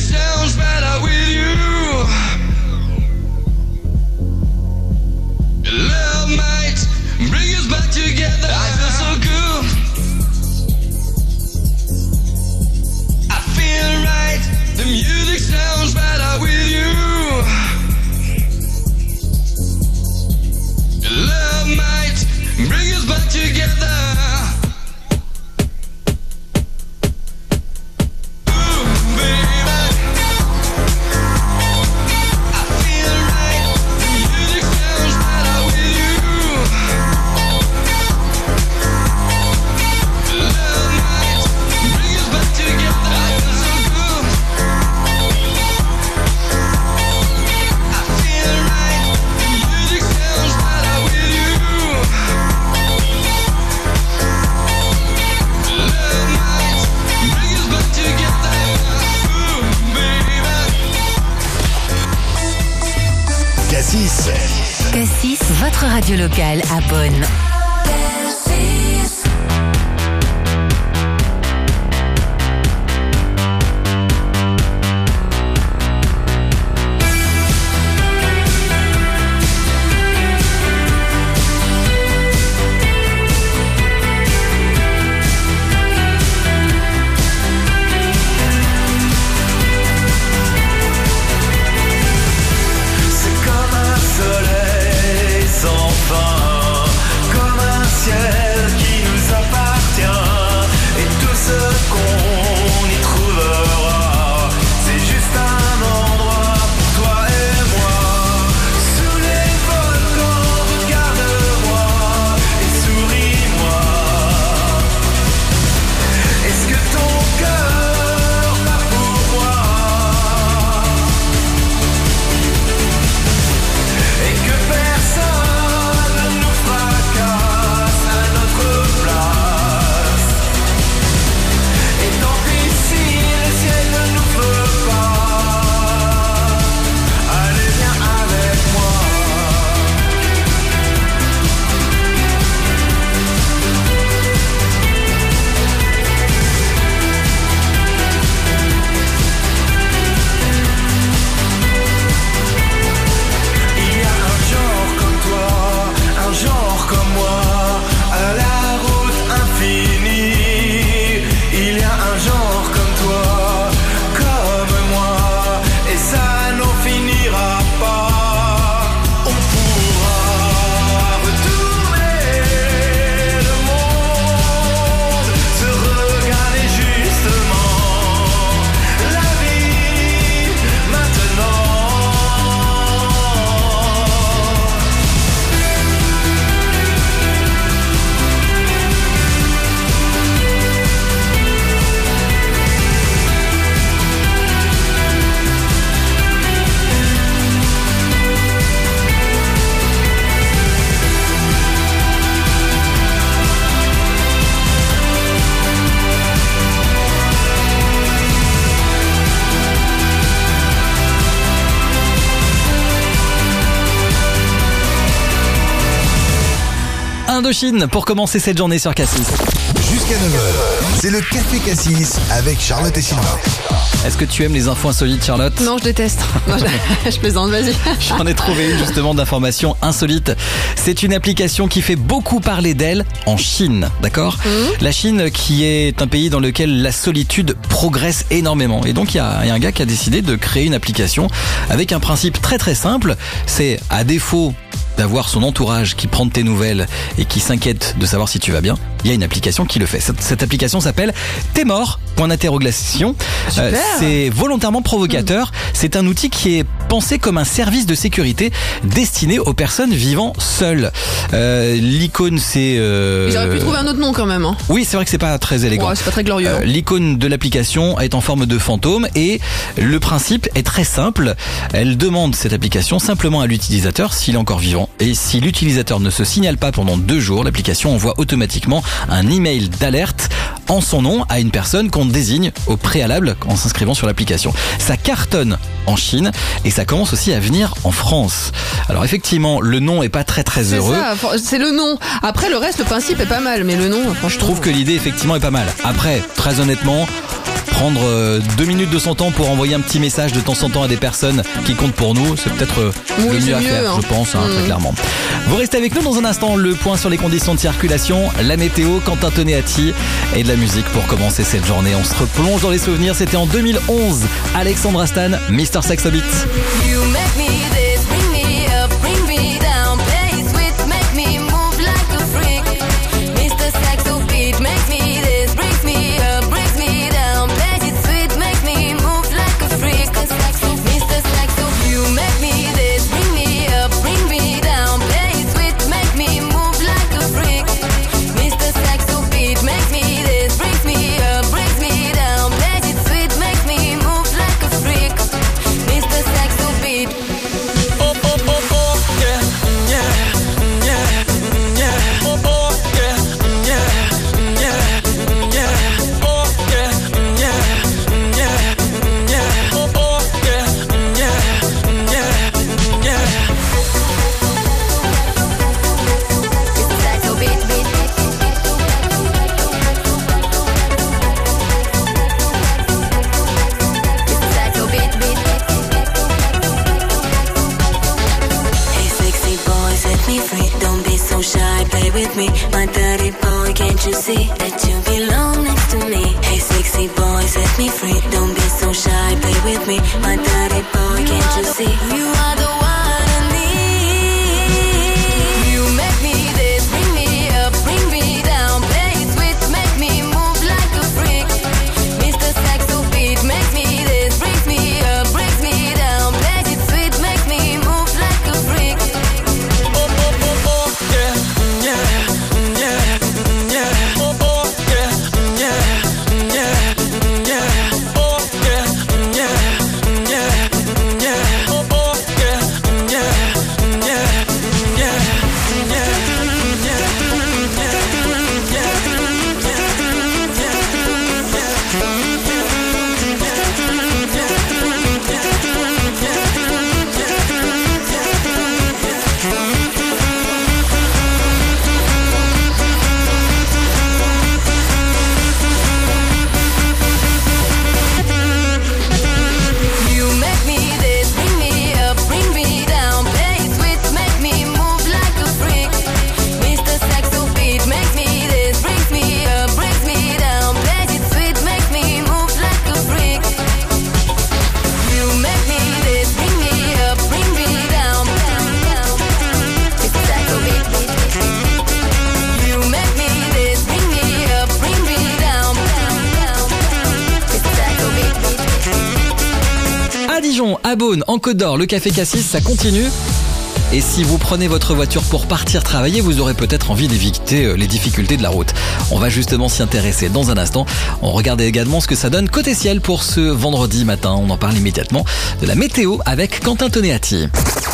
sounds better with you. Love might bring us back together. I feel so good. I feel right. The music sounds better with you. Love might bring us back together. Cassis. Cassis, votre radio locale à Beaune. Indochine pour commencer cette journée sur Cassis. Jusqu'à neuf heures, c'est le Café Cassis avec Charlotte et Sylvain. Est-ce que tu aimes les infos insolites, Charlotte? Non, je déteste. Non, je, je plaisante, vas-y. J'en ai trouvé une justement d'informations insolites. C'est une application qui fait beaucoup parler d'elle en Chine, d'accord? Mmh. La Chine qui est un pays dans lequel la solitude progresse énormément. Et donc il y a, y a un gars qui a décidé de créer une application avec un principe très très simple. C'est à défaut d'avoir son entourage qui prend de tes nouvelles et qui s'inquiète de savoir si tu vas bien, il y a une application qui le fait. Cette, cette application s'appelle T'es mort, point d'interrogation. Euh, c'est volontairement provocateur. Mmh. C'est un outil qui est pensé comme un service de sécurité destiné aux personnes vivant seules. Euh, l'icône, c'est... Euh... Ils auraient pu trouver un autre nom quand même. Hein. Oui, c'est vrai que c'est pas très élégant. Ouais, c'est pas très glorieux. Euh, l'icône de l'application est en forme de fantôme et le principe est très simple. Elle demande cette application simplement à l'utilisateur s'il est encore vivant. Et si l'utilisateur ne se signale pas pendant deux jours, l'application envoie automatiquement un email d'alerte en son nom à une personne qu'on désigne au préalable en s'inscrivant sur l'application. Ça cartonne en Chine et ça commence aussi à venir en France. Alors effectivement, le nom est pas très très c'est heureux. Ça, c'est le nom. Après le reste, le principe est pas mal, mais le nom, franchement. Je trouve que l'idée effectivement est pas mal. Après, très honnêtement, Prendre euh, deux minutes de son temps pour envoyer un petit message de temps en temps à des personnes qui comptent pour nous, c'est peut-être euh, Oui, le c'est mieux à mieux, faire, hein. je pense, hein, Mm. très clairement. Vous restez avec nous dans un instant, le point sur les conditions de circulation, la météo, Quentin Toneatti et de la musique pour commencer cette journée. On se replonge dans les souvenirs, c'était en deux mille onze, Alexandra Stan, mister Saxo Beat. You make me this, bring me up, bring me down, play sweet, make me move like a freak. mister Saxo Beat, make me this, brings me up, brings me down, play it sweet, make me move like a freak. mister Saxo, you make me this, bring me up, bring me down, play sweet, make me move like a freak. mister Saxo Beat, make me this, brings me up, brings me down, play it sweet, make me move like a freak. mister Saxo Beat. Oh, oh, oh, oh, yeah, yeah, yeah, yeah. Oh, oh, yeah, yeah, yeah, yeah. Oh, yeah, yeah, yeah, yeah. Oh, oh, yeah, yeah, yeah, yeah. mister Saxo Beat, beat, beat, mister Saxo Beat, beat. Hey sexy boy, set me free. Don't be so shy, play with me. My dirty boy, can't you see that you belong next to me? Hey sexy boy, set me free. Don't be so shy, play with me. My dirty boy, can't you see? You are the one I need. You make me this, bring me up, bring me down, play it sweet, make me move like a freak. mister Saxo Beat, make me this, brings me up, brings me down, play it sweet, make me move like a freak. Oh, oh, oh, oh, yeah, yeah, yeah, yeah. Oh, oh, yeah, yeah, yeah, yeah. Oh, yeah, yeah, yeah, yeah. Oh, oh, yeah, yeah, yeah, yeah, You make me this, bring me up, bring me down, play it sweet, make me move like a freak. mister Saxo Beat, make me this, brings me up, brings me down, play it sweet, make me move like a freak. You make me this, bring me up, bring me down, mister Saxo Beat, beat, beat. You make me this, bring me up, bring me down, mister Saxo Beat, beat, beat. À Dijon, à Beaune, en Côte d'Or, le Café Cassis, ça continue. Et si vous prenez votre voiture pour partir travailler, vous aurez peut-être envie d'éviter euh, les difficultés de la route. On va justement s'y intéresser dans un instant. On regarde également ce que ça donne côté ciel pour ce vendredi matin. On en parle immédiatement de la météo avec Quentin Toneatti.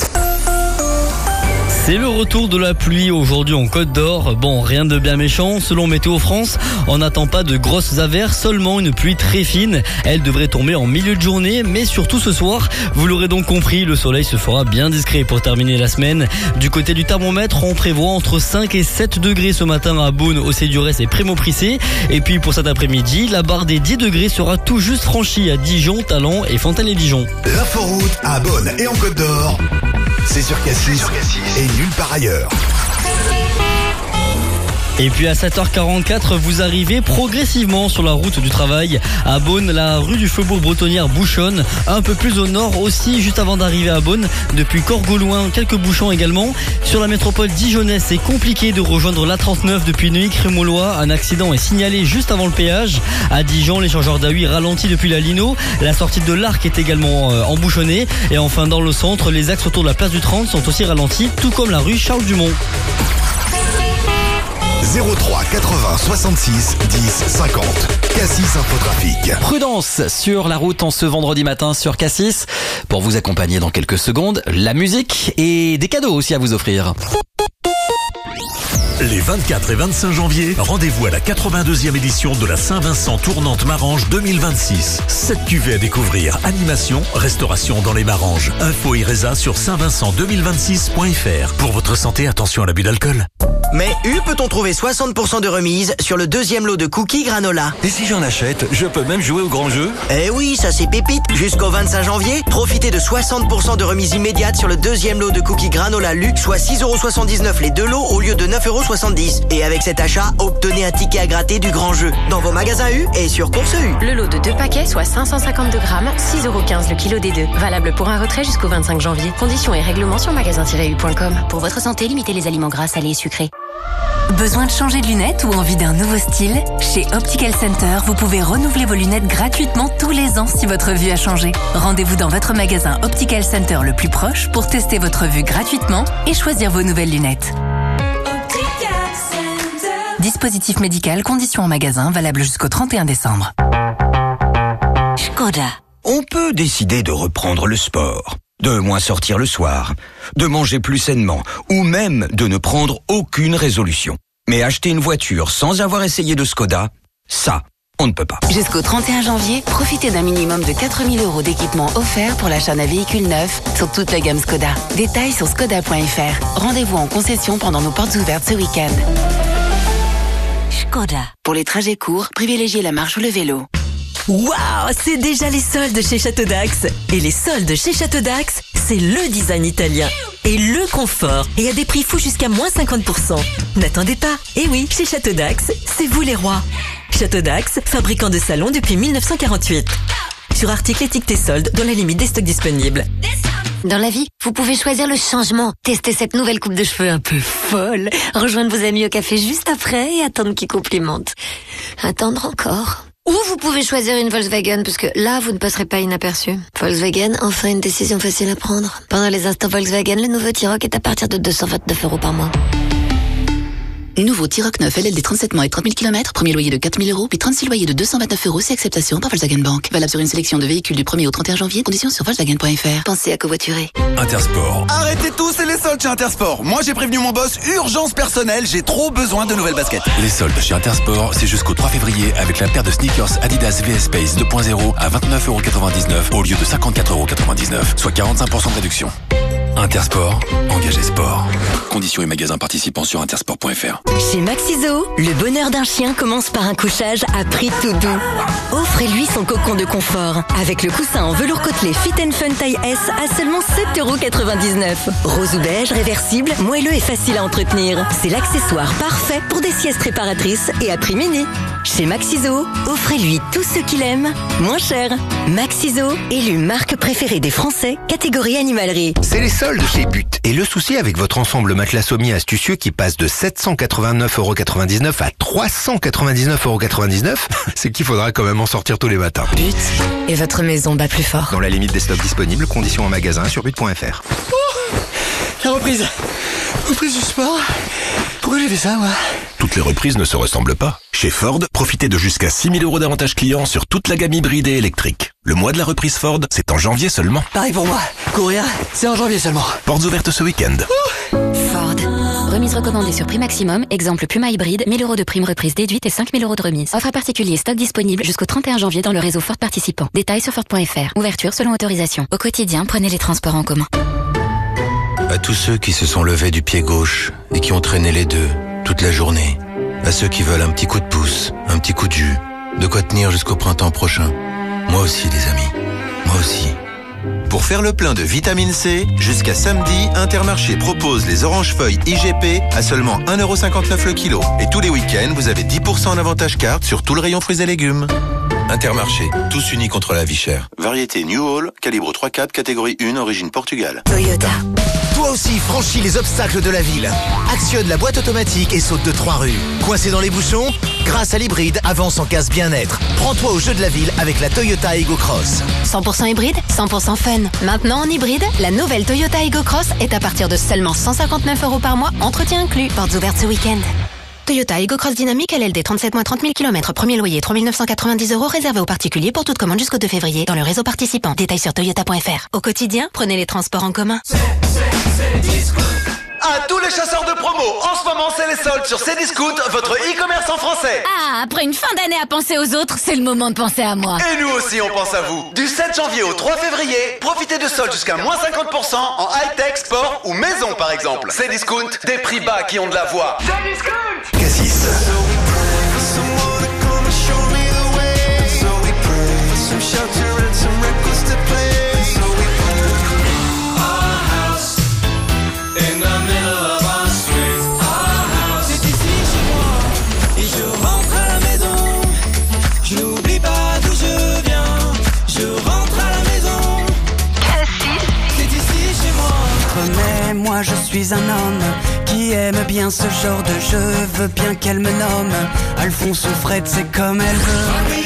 C'est le retour de la pluie aujourd'hui en Côte d'Or. Bon, rien de bien méchant. Selon Météo France, on n'attend pas de grosses averses, seulement une pluie très fine. Elle devrait tomber en milieu de journée, mais surtout ce soir. Vous l'aurez donc compris, le soleil se fera bien discret pour terminer la semaine. Du côté du thermomètre, on prévoit entre cinq et sept degrés ce matin à Beaune, au Cédurès et Prémoprissé. Et puis pour cet après-midi, la barre des dix degrés sera tout juste franchie à Dijon, Talent et Fontaine-les-Dijon. L'inforoute à Beaune et en Côte d'Or, c'est sur Cassis et nulle part ailleurs. Et puis à sept heures quarante-quatre, vous arrivez progressivement sur la route du travail. À Beaune, la rue du Faubourg Bretonnière bouchonne. Un peu plus au nord aussi, juste avant d'arriver à Beaune. Depuis Corgauloin, quelques bouchons également. Sur la métropole dijonnaise, c'est compliqué de rejoindre l'A trente-neuf depuis Neuilly-Crémolois. Un accident est signalé juste avant le péage. À Dijon, l'échangeur d'A huit ralentit depuis la Lino. La sortie de l'Arc est également euh, embouchonnée. Et enfin, dans le centre, les axes autour de la place du trente sont aussi ralentis, tout comme la rue Charles-Dumont. zéro trois quatre-vingts soixante-six dix cinquante. Cassis Infotrafic. Prudence sur la route en ce vendredi matin sur Cassis. Pour vous accompagner dans quelques secondes, la musique et des cadeaux aussi à vous offrir. Les vingt-quatre et vingt-cinq janvier, rendez-vous à la quatre-vingt-deuxième édition de la Saint-Vincent Tournante Marange deux mille vingt-six. Sept cuvées à découvrir, animation, restauration dans les Maranges. Info Iresa sur saint vincent deux mille vingt-six point f r. Pour votre santé, attention à l'abus d'alcool. Mais U peut-on trouver soixante pour cent de remise sur le deuxième lot de cookies granola. Et si j'en achète, je peux même jouer au grand jeu? Eh oui, ça c'est pépite. Jusqu'au vingt-cinq janvier, profitez de soixante pour cent de remise immédiate sur le deuxième lot de cookies granola Lu, soit six euros soixante-dix-neuf les deux lots au lieu de neuf euros soixante-dix. Et avec cet achat, obtenez un ticket à gratter du grand jeu dans vos magasins U et sur Course U. Le lot de deux paquets, soit cinq cent cinquante-deux grammes, six euros quinze le kilo des deux. Valable pour un retrait jusqu'au vingt-cinq janvier. Conditions et règlements sur magasin tiret u point com. Pour votre santé, limitez les aliments gras, salés et sucrés. Besoin de changer de lunettes ou envie d'un nouveau style? Chez Optical Center, vous pouvez renouveler vos lunettes gratuitement tous les ans si votre vue a changé. Rendez-vous dans votre magasin Optical Center le plus proche pour tester votre vue gratuitement et choisir vos nouvelles lunettes. Dispositif médical, conditions en magasin, valable jusqu'au trente et un décembre. Skoda. On peut décider de reprendre le sport, de moins sortir le soir, de manger plus sainement, ou même de ne prendre aucune résolution. Mais acheter une voiture sans avoir essayé de Skoda, ça, on ne peut pas. Jusqu'au trente et un janvier, profitez d'un minimum de quatre mille euros d'équipement offert pour l'achat d'un véhicule neuf sur toute la gamme Skoda. Détails sur skoda point f r. Rendez-vous en concession pendant nos portes ouvertes ce week-end. Skoda. Pour les trajets courts, privilégiez la marche ou le vélo. Waouh, c'est déjà les soldes chez Château d'Axe. Et les soldes chez Château d'Axe, c'est le design italien et le confort. Et à des prix fous jusqu'à moins cinquante pour cent. N'attendez pas. Et oui, chez Château d'Axe, c'est vous les rois. Château d'Axe, fabricant de salons depuis mille neuf cent quarante-huit. Sur article étiqueté solde, dans la limite des stocks disponibles. Dans la vie, vous pouvez choisir le changement. Tester cette nouvelle coupe de cheveux un peu folle. Rejoindre vos amis au café juste après et attendre qu'ils complimentent. Attendre encore. Ou vous pouvez choisir une Volkswagen, parce que là, vous ne passerez pas inaperçu. Volkswagen, enfin une décision facile à prendre. Pendant les instants Volkswagen, le nouveau T-Roc est à partir de deux cent vingt-neuf euros par mois. Nouveau T-Roc neuf L L D trente-sept mois et trente mille kilomètres, premier loyer de quatre mille euros, puis trente-six loyers de deux cent vingt-neuf euros, c'est acceptation par Volkswagen Bank. Valable sur une sélection de véhicules du premier au trente et un janvier, conditions sur volkswagen point f r. Pensez à covoiturer. Intersport. Arrêtez tout, c'est les soldes chez Intersport. Moi j'ai prévenu mon boss, urgence personnelle, j'ai trop besoin de nouvelles baskets. Les soldes chez Intersport, c'est jusqu'au trois février avec la paire de sneakers Adidas V S Space deux point zéro à vingt-neuf euros quatre-vingt-dix-neuf au lieu de cinquante-quatre euros quatre-vingt-dix-neuf, soit quarante-cinq pour cent de réduction. Intersport, engagé sport. Conditions et magasins participants sur intersport point f r. Chez Maxiso, le bonheur d'un chien commence par un couchage à prix tout doux. Offrez-lui son cocon de confort avec le coussin en velours côtelé Fit and Fun taille S à seulement sept euros quatre-vingt-dix-neuf. Rose ou beige, réversible, moelleux et facile à entretenir. C'est l'accessoire parfait pour des siestes réparatrices et à prix mini. Chez Maxiso, offrez-lui tout ce qu'il aime, moins cher. Maxiso, élu marque préférée des Français, catégorie animalerie. C'est les soldes chez But. Et le souci avec votre ensemble matelas sommier astucieux qui passe de sept cent quatre-vingt-neuf euros quatre-vingt-dix-neuf à trois cent quatre-vingt-dix-neuf euros quatre-vingt-dix-neuf, c'est qu'il faudra quand même en sortir tous les matins. But, et votre maison bat plus fort. Dans la limite des stocks disponibles, conditions en magasin sur but point f r. Oh, la reprise. Reprise du sport. Pourquoi j'ai fait ça, moi? Toutes les reprises ne se ressemblent pas. Chez Ford, profitez de jusqu'à six mille euros d'avantages clients sur toute la gamme hybride et électrique. Le mois de la reprise Ford, c'est en janvier seulement. Pareil pour moi. Courir, c'est en janvier seulement. Portes ouvertes ce week-end. Ford. Remise recommandée sur prix maximum. Exemple Puma hybride, mille euros de prime reprise déduite et cinq mille euros de remise. Offre à particulier, stock disponible jusqu'au trente et un janvier dans le réseau Ford participant. Détails sur Ford point f r. Ouverture selon autorisation. Au quotidien, prenez les transports en commun. À tous ceux qui se sont levés du pied gauche et qui ont traîné les deux toute la journée. À ceux qui veulent un petit coup de pouce, un petit coup de jus, de quoi tenir jusqu'au printemps prochain. Moi aussi, les amis. Moi aussi. Pour faire le plein de vitamine C, jusqu'à samedi, Intermarché propose les oranges feuilles I G P à seulement un euro cinquante-neuf le kilo. Et tous les week-ends, vous avez dix pour cent en avantage carte sur tout le rayon fruits et légumes. Intermarché, tous unis contre la vie chère. Variété New Hall, calibre trois quatre, catégorie un, origine Portugal. Toyota. Toi aussi, franchis les obstacles de la ville. Actionne la boîte automatique et saute de trois rues. Coincé dans les bouchons? Grâce à l'hybride, avance en casse bien-être. Prends-toi au jeu de la ville avec la Toyota Ego Cross. cent pour cent hybride, cent pour cent fun. Maintenant en hybride, la nouvelle Toyota Ego Cross est à partir de seulement cent cinquante-neuf euros par mois, entretien inclus. Portes ouvertes ce week-end. Toyota Ego Cross Dynamique L L D trente-sept mois trente mille kilomètres, premier loyer trois mille neuf cent quatre-vingt-dix euros réservé aux particuliers pour toute commande jusqu'au deux février dans le réseau participant. Détails sur toyota point f r. Au quotidien, prenez les transports en commun. À tous les chasseurs de promo, en ce moment c'est les soldes sur Cdiscount, votre e-commerce en français. Ah, après une fin d'année à penser aux autres, c'est le moment de penser à moi. Et nous aussi on pense à vous. Du sept janvier au trois février, profitez de soldes jusqu'à moins cinquante pour cent en high-tech, sport ou maison par exemple. Cdiscount, des prix bas qui ont de la voix. Cdiscount. Cassis. Moi je suis un homme qui aime bien ce genre de jeu. Veux bien qu'elle me nomme Alphonse ou Fred, c'est comme elle veut.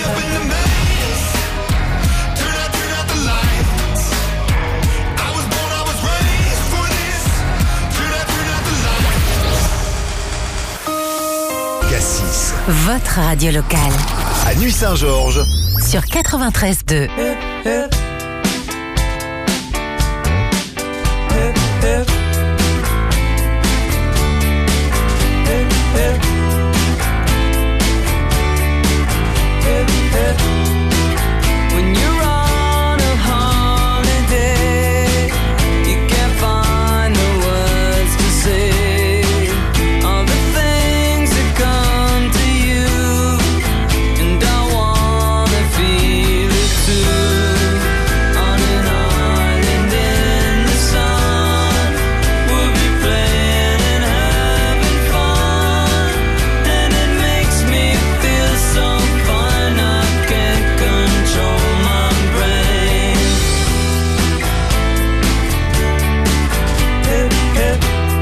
Cassis. Votre radio locale. À Nuit-Saint-Georges. Sur quatre-vingt-treize deux. When you're on a holiday, you can't find the words to say all the things that come to you, and I wanna feel it too. On an island in the sun, we'll be playing and having fun, and it makes me feel so fine I can't control my brain. Hip, hip.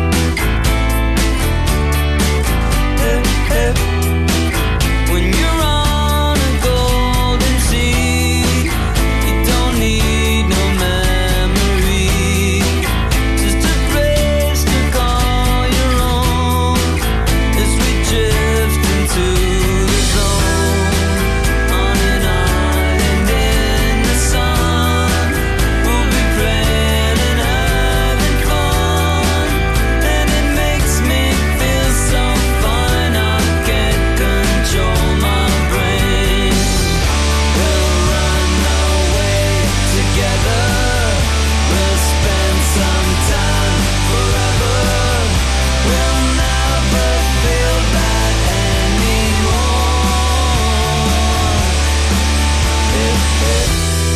Hip, hip. When you're on a golden sea, you don't need no memory, just a place to call your own as we drift into the zone. On an island in the sun, we'll be playing and having fun, and it makes me feel so fine I can't control my brain. We'll run away together, we'll spend some time forever, we'll never feel bad anymore. Hip, hip.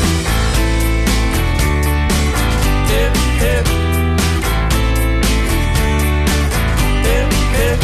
Hip, hip. Hip, hip.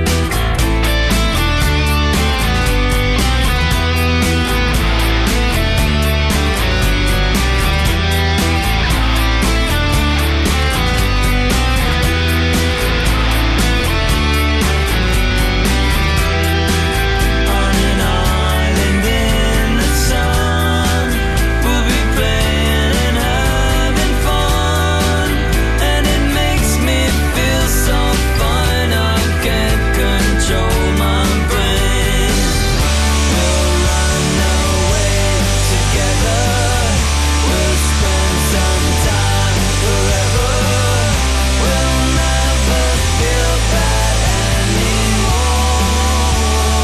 On an island in the sun, we'll be playing and having fun, and it makes me feel so fine I can't control my brain. We'll run away together, we'll spend some time forever, we'll never feel bad anymore.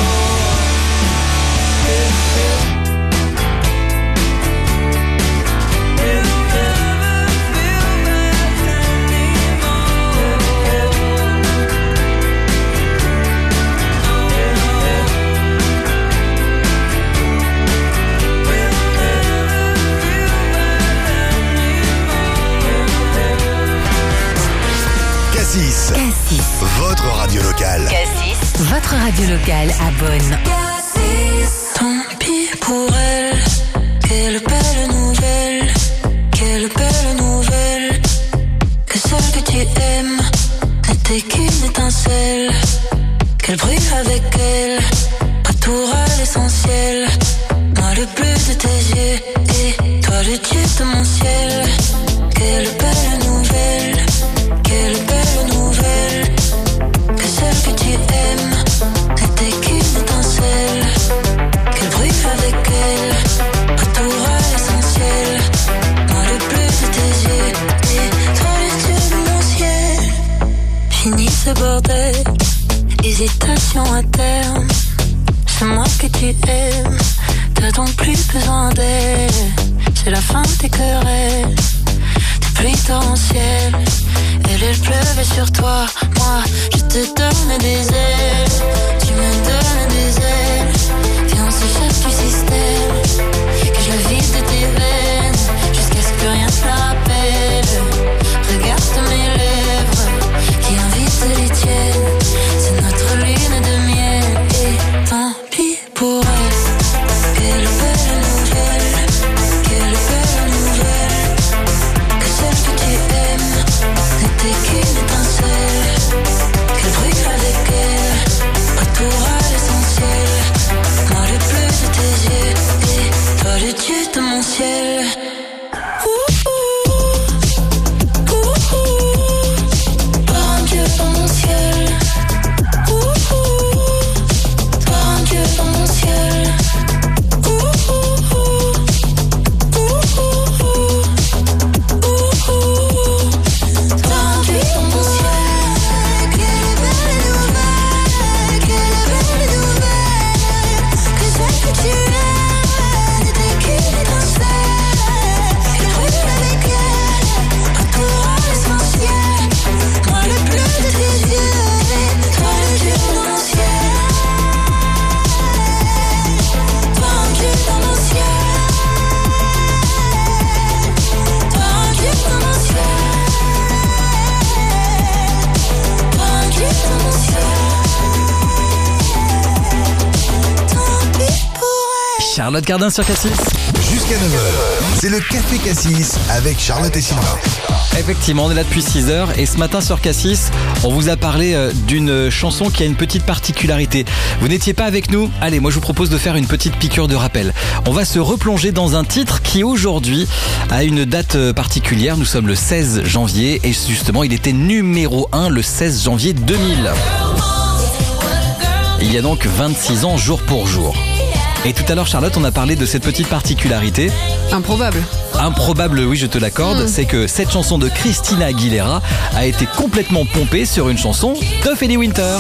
Hip, hip. Hip, hip. Feel bad anymore. Hip, Cassis. Cassis. Votre radio locale. Cassis. Votre radio locale à Beaune. Tant pis pour elle, quelle belle nouvelle, quelle belle nouvelle, que celle que tu aimes n'était qu'une étincelle, qu'elle brille avec elle, retour à l'essentiel, moi le bleu de tes yeux, et toi le dieu de mon ciel, quelle belle nouvelle, quelle belle nouvelle, que celle que tu aimes n'était qu'une étincelle, qu'elle brille avec elle, retour à l'essentiel, moi le bleu de tes yeux, et toi le dieu de mon ciel. relation à terme. C'est moi que tu aimes, t'as donc plus besoin d'elle. C'est la fin de tes querelles, des pluies torrentielles. Elle, elle pleuvait sur toi, moi je te donne des ailes. Tu me donnes des ailes, viens on s'échappe du système. Que je le vide de tes veines, jusqu'à ce que rien ne te rappelle. Regarde mes lèvres, qui invitent les tiennes. C'est notre lune de miel, et tant pis pour elle. Quelle belle nouvelle, quelle belle nouvelle. Que celle que tu aimes n'était qu'une étincelle. Qu'elle brûle avec elle, retour à l'essentiel. Moi le bleu de tes yeux, et toi le dieu de mon ciel. Ouh, ouh, ouh, ouh. Toi un dieu dans mon ciel. Ouh, ouh, toi un dieu dans mon ciel. Ouh, ouh, ouh, ouh, ouh, ouh, ouh. Toi un dieu dans mon ciel. Quelle belle nouvelle, quelle belle nouvelle. Que celle que tu aimes n'était qu'une étincelle. Elle brûle avec elle, retour à l'essentiel. Moi le bleu de tes yeux, et toi le dieu dans mon ciel. Toi un dieu dans mon ciel. Toi un dieu dans mon ciel. Toi un dieu dans mon ciel. Tant pis pour elle. Charlotte Cardin sur Cassis. Jusqu'à neuf heures, c'est le Café Cassis avec Charlotte et Sylvain. Effectivement, on est là depuis six heures et ce matin sur Cassis, on vous a parlé euh, d'une chanson qui a une petite particularité. Vous n'étiez pas avec nous? Allez, moi je vous propose de faire une petite piqûre de rappel. On va se replonger dans un titre qui aujourd'hui a une date euh, particulière. Nous sommes le seize janvier et justement il était numéro un le seize janvier deux mille. Il y a donc vingt-six ans jour pour jour. Et tout à l'heure, Charlotte, on a parlé de cette petite particularité. Improbable. Improbable, oui, je te l'accorde. Mmh. C'est que cette chanson de Christina Aguilera a été complètement pompée sur une chanson d'Ophélie Winter.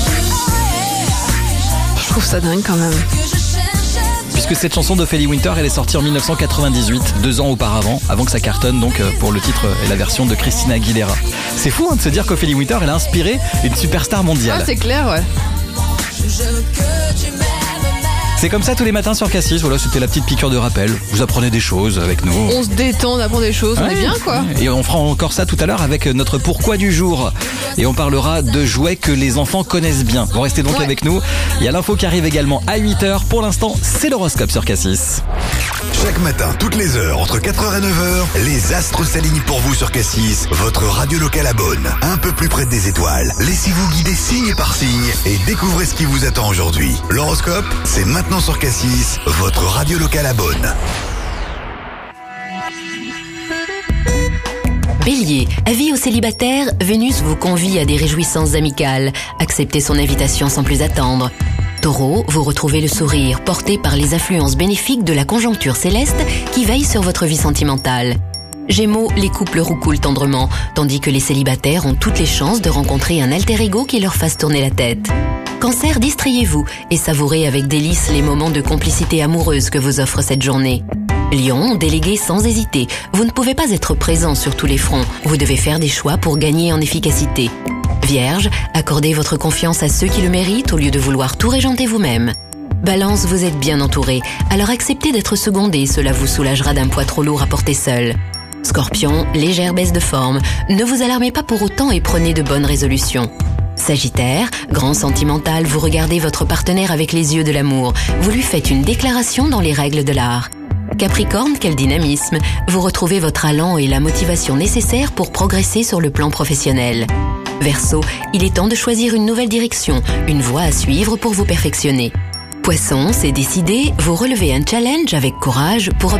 Je trouve ça dingue quand même. Puisque cette chanson d'Ophélie Winter, elle est sortie en mille neuf cent quatre-vingt-dix-huit, deux ans auparavant, avant que ça cartonne donc pour le titre et la version de Christina Aguilera. C'est fou hein, de se dire qu'Ophélie Winter, elle a inspiré une superstar mondiale. Ah, c'est clair, ouais. C'est comme ça tous les matins sur Cassis. Voilà, c'était la petite piqûre de rappel. Vous apprenez des choses avec nous. On se détend, on apprend des choses, ouais, on est bien quoi. Et on fera encore ça tout à l'heure avec notre pourquoi du jour. Et on parlera de jouets que les enfants connaissent bien. Vous restez donc ouais. avec nous. Il y a l'info qui arrive également à huit heures. Pour l'instant, c'est l'horoscope sur Cassis. Chaque matin, toutes les heures, entre quatre heures et neuf heures, les astres s'alignent pour vous sur Cassis, votre radio locale à Beaune. Un peu plus près des étoiles. Laissez-vous guider signe par signe et découvrez ce qui vous attend aujourd'hui. L'horoscope, c'est maintenant sur Cassis, votre radio locale à Beaune. Bélier, avis aux célibataires, Vénus vous convie à des réjouissances amicales. Acceptez son invitation sans plus attendre. Taureau, vous retrouvez le sourire, porté par les influences bénéfiques de la conjoncture céleste qui veille sur votre vie sentimentale. Gémeaux, les couples roucoulent tendrement, tandis que les célibataires ont toutes les chances de rencontrer un alter ego qui leur fasse tourner la tête. Cancer, distrayez-vous et savourez avec délice les moments de complicité amoureuse que vous offre cette journée. Lion, déléguez sans hésiter. Vous ne pouvez pas être présent sur tous les fronts. Vous devez faire des choix pour gagner en efficacité. Vierge, accordez votre confiance à ceux qui le méritent au lieu de vouloir tout régenter vous-même. Balance, vous êtes bien entouré, alors acceptez d'être secondé, cela vous soulagera d'un poids trop lourd à porter seul. Scorpion, légère baisse de forme, ne vous alarmez pas pour autant et prenez de bonnes résolutions. Sagittaire, grand sentimental, vous regardez votre partenaire avec les yeux de l'amour, vous lui faites une déclaration dans les règles de l'art. Capricorne, quel dynamisme, vous retrouvez votre allant et la motivation nécessaire pour progresser sur le plan professionnel. Verseau, il est temps de choisir une nouvelle direction, une voie à suivre pour vous perfectionner. Poisson, c'est décidé, vous relevez un challenge avec courage pour